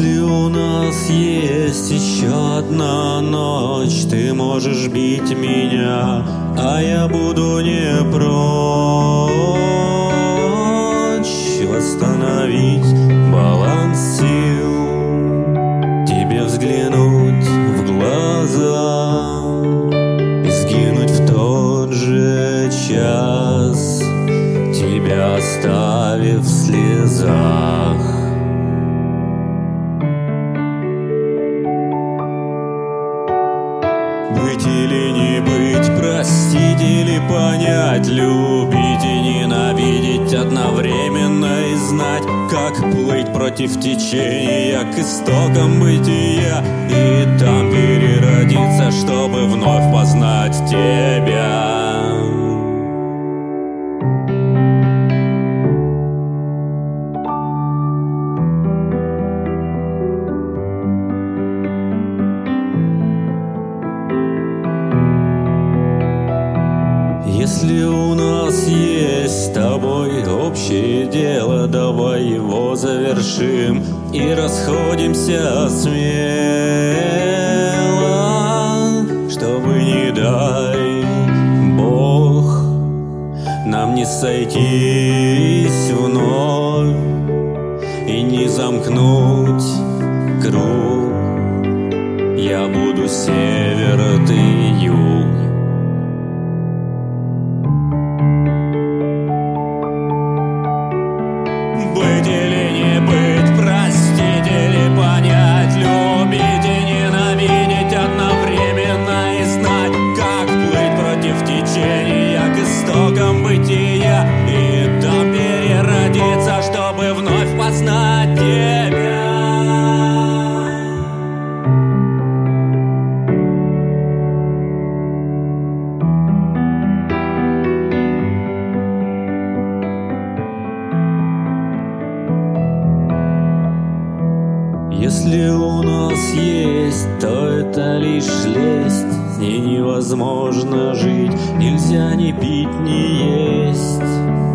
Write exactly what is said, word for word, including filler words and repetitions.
Если у нас есть еще одна ночь, ты можешь бить меня, а я буду не прочь восстановить баланс сил, тебе взглянуть в глаза и сгинуть в тот же час, тебя оставив в слезах. Быть или не быть, простить или понять, любить и ненавидеть одновременно и знать, как плыть против течения к истокам бытия и там переродиться, чтобы вновь познать тебя. Если у нас есть с тобой общее дело, давай его завершим и расходимся смело, чтобы, не дай Бог, нам не сойтись вновь и не замкнуть круг. Я буду север, ты юг. Быть или не быть, простить или понять, любить и ненавидеть одновременно и знать, как плыть против течения к истокам бытия и там переродиться, чтобы вновь познать тебя. Если у нас есть, то это лишь лесть, с ней невозможно жить, нельзя ни пить, ни есть.